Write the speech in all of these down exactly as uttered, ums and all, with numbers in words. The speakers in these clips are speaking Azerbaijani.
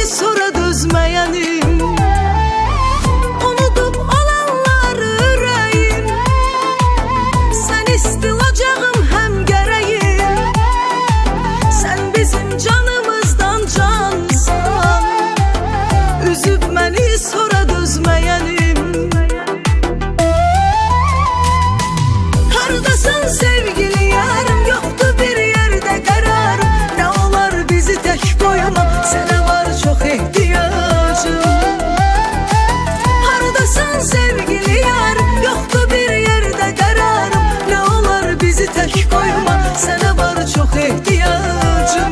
sonra dözməyənim. Unudub olanları ürəyim, sən istilacağım həm gərəyim. Sən bizim canımızdan cansan, üzüb məni sonra dözməyənim. Hardasan sevgili yarım, yoxdur bir yerdə qərarım. Nə olar bizi tək qoyma, sənə var çox ehtiyacım. Hardasan sevgili yarım, yoxdur bir yerdə qərarım. Nə olar bizi tək qoyma, sənə var çox ehtiyacım.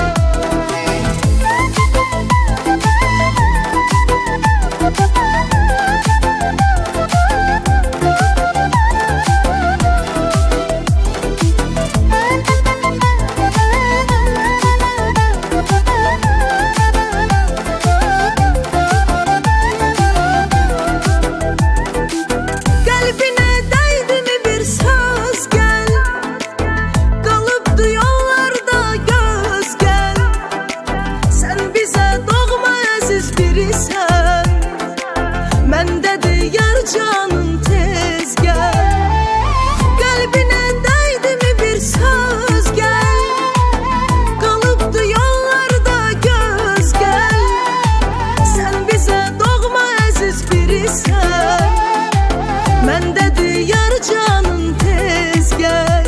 Məndədir yar canım tez gəl. Qəlbinə dəydimi bir söz gəl. Qalıbdı yollarda göz gəl. Sən bizə doğma əziz birisən. Məndədir yar canım tez gəl.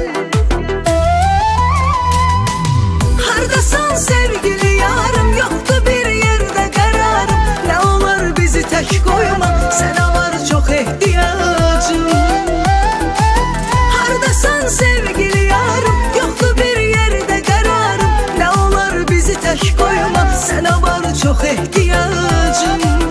Hardasan sevgili yarım, yoxdur bir yerdə qərarım. Nə olar bizi tək qoyma, sənə var çox ehtiyacım. Hardasan sevgili yarım, yoxdur bir yerdə qərarım. Nə olar bizi tək qoyma, sənə var çox ehtiyacım.